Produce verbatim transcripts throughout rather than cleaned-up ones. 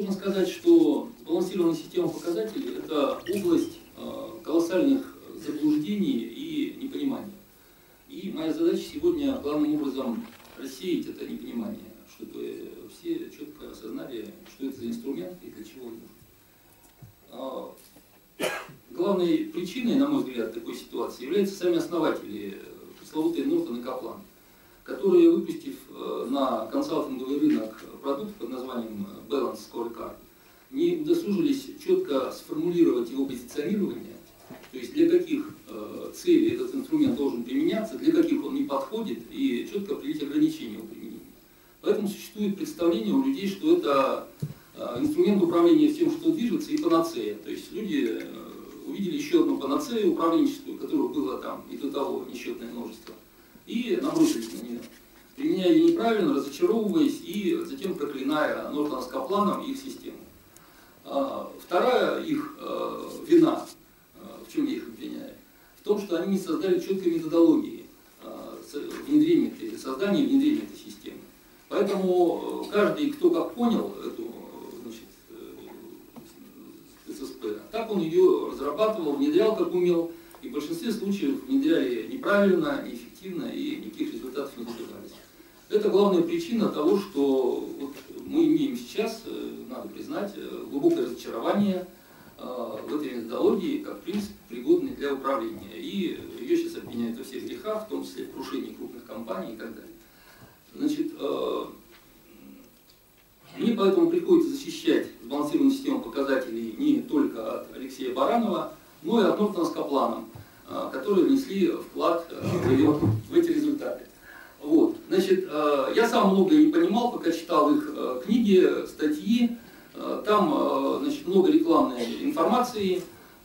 Нужно сказать, что балансированная система показателей – это область колоссальных заблуждений и непонимания. И моя задача сегодня главным образом рассеять это непонимание, чтобы все четко осознали, что это за инструмент и для чего он нужен. Главной причиной, на мой взгляд, такой ситуации являются сами основатели, пресловутые Нортон и Каплан, которые, выпустив на консалтинговый рынок продукт под названием Balance Scorecard, не удосужились четко сформулировать его позиционирование, то есть для каких э, целей этот инструмент должен применяться, для каких он не подходит, и четко определить ограничения его применения. Поэтому существует представление у людей, что это э, инструмент управления всем, что движется, и панацея. То есть люди э, увидели еще одну панацею управленческую, которую было там и до того несчетное множество, и набросились на нее, применяя ее неправильно, разочаровываясь и затем проклиная Нортона с Капланом и их систему. Вторая их э, вина, э, в чем я их обвиняю, в том, что они не создали четкой методологии э, внедрения, создания и внедрения этой системы. Поэтому каждый, кто как понял эту, значит, э, ССП, так он ее разрабатывал, внедрял как умел, и в большинстве случаев внедряли неправильно, неэффективно и никаких результатов не добивались. Это главная причина того, что вот мы имеем сейчас, надо признать, глубокое разочарование в этой методологии как принцип, пригодный для управления. И ее сейчас обвиняют во всех грехах, в том числе в крушении крупных компаний и так далее. Значит, мне поэтому приходится защищать сбалансированную систему показателей не только от Алексея Баранова, но и от Нортона с Капланом, которые внесли вклад в эти результаты. Вот. Значит, я сам многое не понимал, пока читал их книги, статьи. Там, значит, много рекламной информации,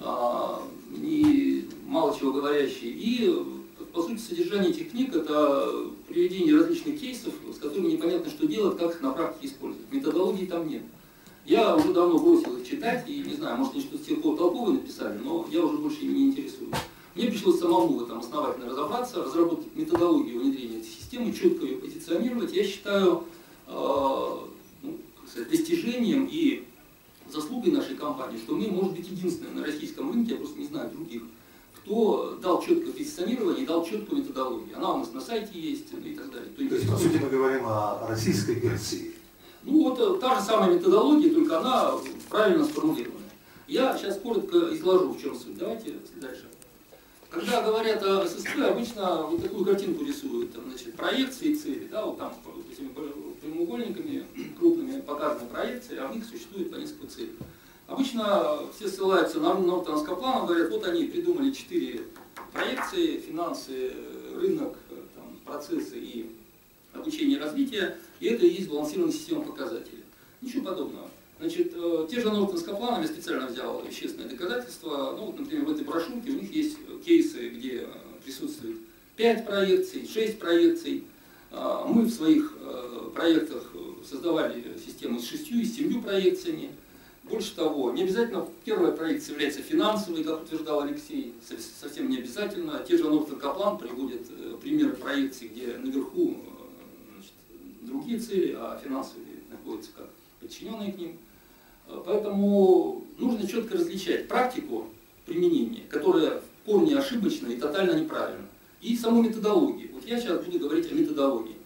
и мало чего говорящей. И, по сути, содержание этих книг – это приведение различных кейсов, с которыми непонятно, что делать, как их на практике использовать. Методологии там нет. Я уже давно бросил их читать, и не знаю, может, они что-то сверху толковое написали, но я уже больше ими не интересуюсь. Мне пришлось самому в этом основательно разобраться, разработать методологию внедрения этой системы, четко ее позиционировать. Я считаю э, ну, как сказать, достижением и заслугой нашей компании, что мы, может быть, единственные на российском рынке, я просто не знаю других, кто дал четкое позиционирование и дал четкую методологию. Она у нас на сайте есть и так далее. То есть, по сути, мы говорим о российской версии. Ну, вот та же самая методология, только она правильно сформулирована. Я сейчас коротко изложу, в чем суть. Давайте дальше. Когда говорят о ССП, обычно вот такую картинку рисуют, там, значит, проекции и цели, да, вот там этими прямоугольниками крупными показаны проекции, а в них существует по несколько целей. Обычно все ссылаются на Нортона с Капланом, говорят, вот они придумали четыре проекции: финансы, рынок, там, процессы и обучение и развитие, и это и есть балансированная система показателей. Ничего подобного. Значит, те же Нортон с Капланом, я специально взял вещественные доказательства. Ну, вот, например, в этой брошюрке у них есть кейсы, где присутствует пять проекций, шесть проекций. Мы в своих проектах создавали систему с шестью и с семью проекциями. Больше того, не обязательно первая проекция является финансовой, как утверждал Алексей, совсем не обязательно. Те же Нортон и Каплан приводят примеры проекций, где наверху, значит, другие цели, а финансовые находятся как подчиненные к ним. Поэтому нужно четко различать практику применения, которая в корне ошибочна и тотально неправильна, и саму методологию. Вот я сейчас буду говорить о методологии.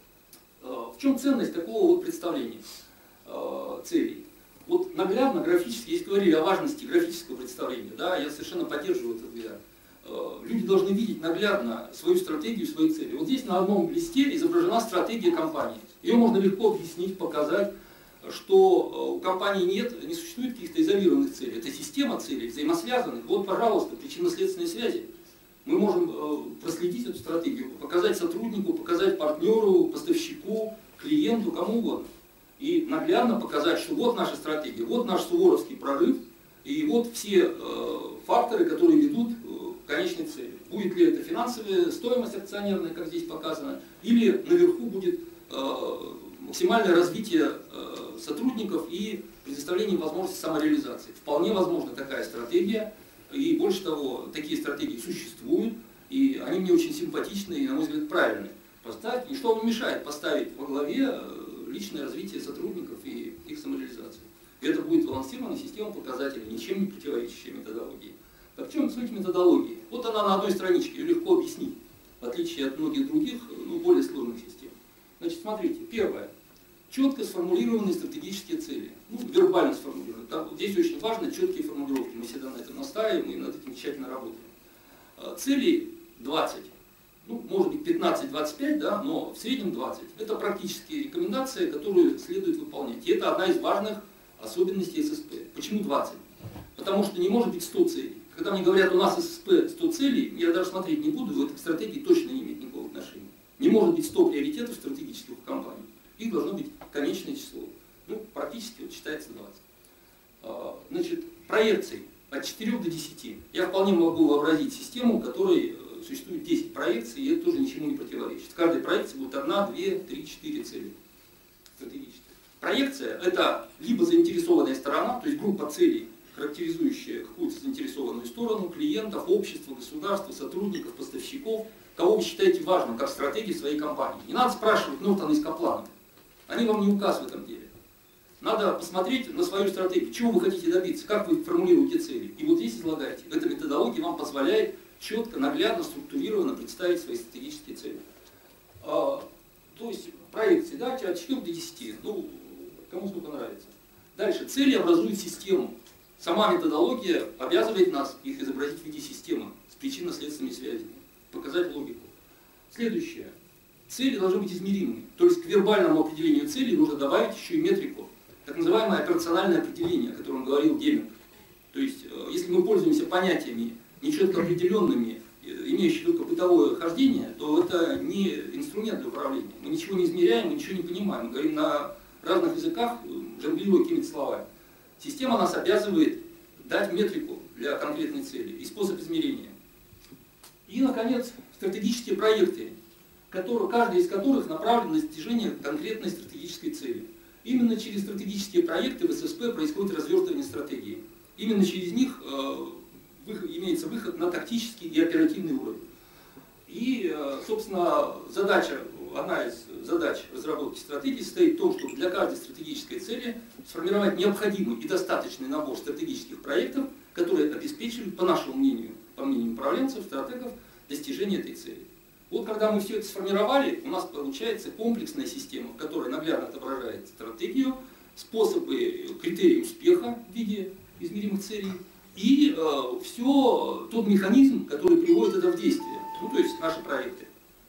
В чем ценность такого вот представления целей? Вот наглядно, графически, если говорили о важности графического представления, да, я совершенно поддерживаю этот взгляд. Люди должны видеть наглядно свою стратегию, свои цели. Вот здесь на одном листе изображена стратегия компании. Ее можно легко объяснить, показать, что у компании нет, не существует каких-то изолированных целей. Это система целей, взаимосвязанных. Вот, пожалуйста, причинно-следственные связи. Мы можем проследить эту стратегию, показать сотруднику, показать партнеру, поставщику, клиенту, кому угодно. И наглядно показать, что вот наша стратегия, вот наш суворовский прорыв, и вот все э, факторы, которые ведут к конечной цели. Будет ли это финансовая стоимость акционерная, как здесь показано, или наверху будет э, максимальное развитие э, сотрудников и предоставление возможности самореализации. Вполне возможна такая стратегия, и больше того, такие стратегии существуют, и они мне очень симпатичны и, на мой взгляд, правильные. Поставить, ничто вам не мешает поставить во главе личное развитие сотрудников и их самореализацию. И это будет балансированная система показателей, ничем не противоречащая методологии. Так в чем суть методологии? Вот она на одной страничке, ее легко объяснить, в отличие от многих других, ну, более сложных систем. Значит, смотрите, первое. Четко сформулированные стратегические цели. Ну, вербально сформулированы. Там, здесь очень важно четкие формулировки. Мы всегда на этом настаиваем и над этим тщательно работаем. Целей двадцать. Ну, может быть пятнадцать-двадцать пять, да, но в среднем двадцать. Это практические рекомендации, которые следует выполнять. И это одна из важных особенностей эс эс пэ. Почему двадцать? Потому что не может быть сто целей. Когда мне говорят, у нас эс эс пэ сто целей, я даже смотреть не буду, это к стратегии точно не имеет никакого отношения. Не может быть сто приоритетов стратегических у компании. Их должно быть конечное число. Ну, практически вот считается двадцать. Значит, проекций от четырёх до десяти. Я вполне могу вообразить систему, в которой существует десять проекций, и это тоже ничему не противоречит. В каждой проекции будет одна, две, три, четыре цели стратегические. Проекция – это либо заинтересованная сторона, то есть группа целей, характеризующая какую-то заинтересованную сторону, клиентов, общества, государства, сотрудников, поставщиков, кого вы считаете важным как стратегии своей компании. Не надо спрашивать Нортона из Каплана. Они вам не указ в этом деле. Надо посмотреть на свою стратегию, чего вы хотите добиться, как вы формулируете цели. И вот здесь излагаете. Эта методология вам позволяет четко, наглядно, структурированно представить свои стратегические цели. А, то есть проекции, да, от четырёх до десяти. Ну, кому сколько нравится. Дальше. Цели образуют систему. Сама методология обязывает нас их изобразить в виде системы с причинно-следственными связями. Показать логику. Следующее. Цели должны быть измеримыми. То есть к вербальному определению цели нужно добавить еще и метрику. Так называемое операциональное определение, о котором говорил Деминг. То есть, если мы пользуемся понятиями нечетко определенными, имеющими только бытовое хождение, то это не инструмент для управления. Мы ничего не измеряем, мы ничего не понимаем. Мы говорим на разных языках, жонглируя какими-то словами. Система нас обязывает дать метрику для конкретной цели и способ измерения. И, наконец, стратегические проекты, которые, каждый из которых направлен на достижение конкретной стратегической цели. Именно через стратегические проекты в эс эс пэ происходит развертывание стратегии. Именно через них э, выход, имеется выход на тактический и оперативный уровень. И, э, собственно, задача, одна из задач разработки стратегии состоит в том, чтобы для каждой стратегической цели сформировать необходимый и достаточный набор стратегических проектов, которые обеспечивают, по нашему мнению, по мнению управленцев, стратегов, достижение этой цели. Вот когда мы все это сформировали, у нас получается комплексная система, в которой наглядно отображает стратегию, способы, критерии успеха в виде измеримых целей и э, все тот механизм, который приводит это в действие, ну то есть наши проекты.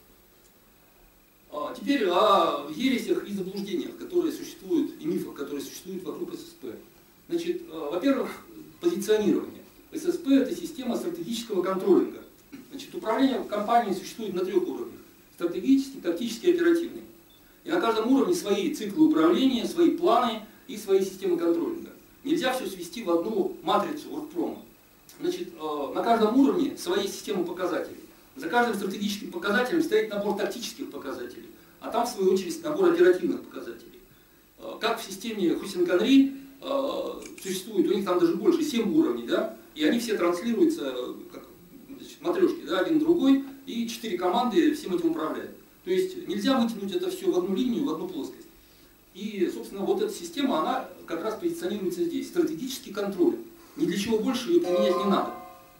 А теперь о ересях и заблуждениях, которые существуют, и мифах, которые существуют вокруг эс эс пэ. Значит, э, во-первых, позиционирование. эс эс пэ это система стратегического контролинга. Значит, управление в компании существует на трех уровнях. Стратегический, тактический и оперативный. И на каждом уровне свои циклы управления, свои планы и свои системы контролинга. Нельзя все свести в одну матрицу оргпрома. Значит, на каждом уровне свои системы показателей. За каждым стратегическим показателем стоит набор тактических показателей, а там, в свою очередь, набор оперативных показателей. Как в системе Хусин-Конри существует, у них там даже больше, семь уровней, да? И они все транслируются как матрешки, да, один другой, и четыре команды всем этим управляют. То есть нельзя вытянуть это все в одну линию, в одну плоскость. И, собственно, вот эта система, она как раз позиционируется здесь. Стратегический контроль. Ни для чего больше ее применять не надо.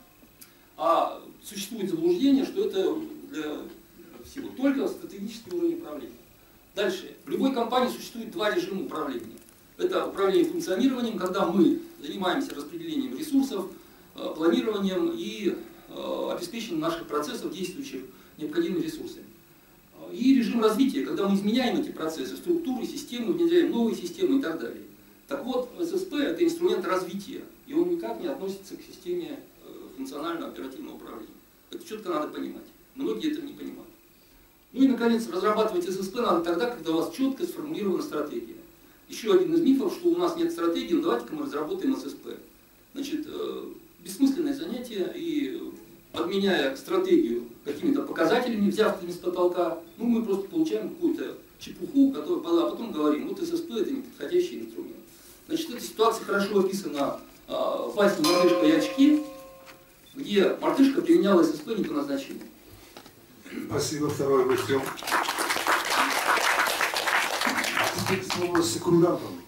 А существует заблуждение, что это для всего только стратегический уровень управления. Дальше. В любой компании существует два режима управления. Это управление функционированием, когда мы занимаемся распределением ресурсов, планированием и обеспечением наших процессов, действующих необходимыми ресурсами. И режим развития, когда мы изменяем эти процессы, структуры, системы, внедряем новые системы и так далее. Так вот, эс эс пэ это инструмент развития, и он никак не относится к системе функционального оперативного управления. Это четко надо понимать. Многие этого не понимают. Ну и, наконец, разрабатывать эс эс пэ надо тогда, когда у вас четко сформулирована стратегия. Еще один из мифов, что у нас нет стратегии, но давайте-ка мы разработаем эс эс пэ. Значит, бессмысленное занятие, и подменяя стратегию какими-то показателями, взятыми с потолка, ну мы просто получаем какую-то чепуху, которую, а потом говорим, вот эс эс пэ это неподходящий инструмент. Значит, эта ситуация хорошо описана э, в басне «Мартышка и очки», где мартышка применяла эс эс пэ не по назначению. Спасибо, второй гостем. Слово секундантом.